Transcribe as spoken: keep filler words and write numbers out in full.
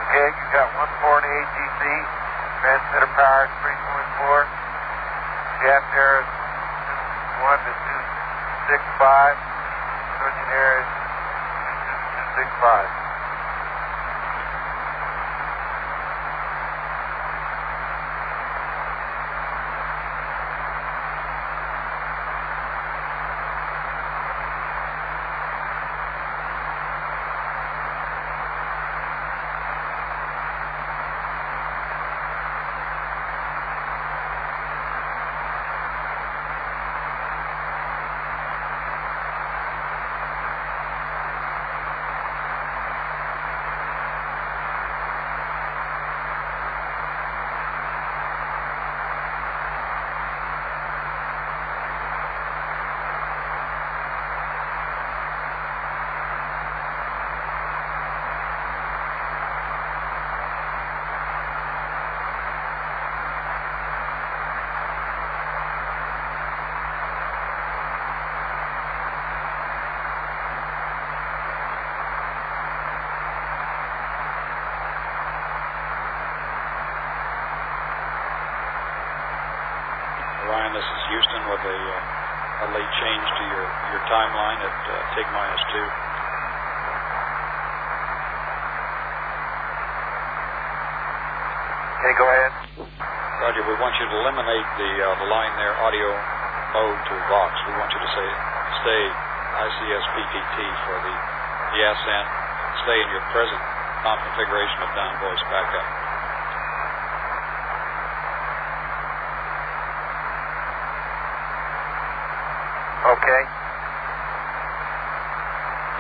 Okay, you got one four and A G C. Transmitter power is three point four. Shaft air is one to two six five. Switching air is two two six five. Ryan, this is Houston with a, uh, a late change to your, your timeline at uh, TIG minus two. Okay, go ahead. Roger, we want you to eliminate the, uh, the line there, audio mode to Vox. We want you to say, stay I C S P T T for the, the ascent. Stay in your present configuration of down voice backup. Okay.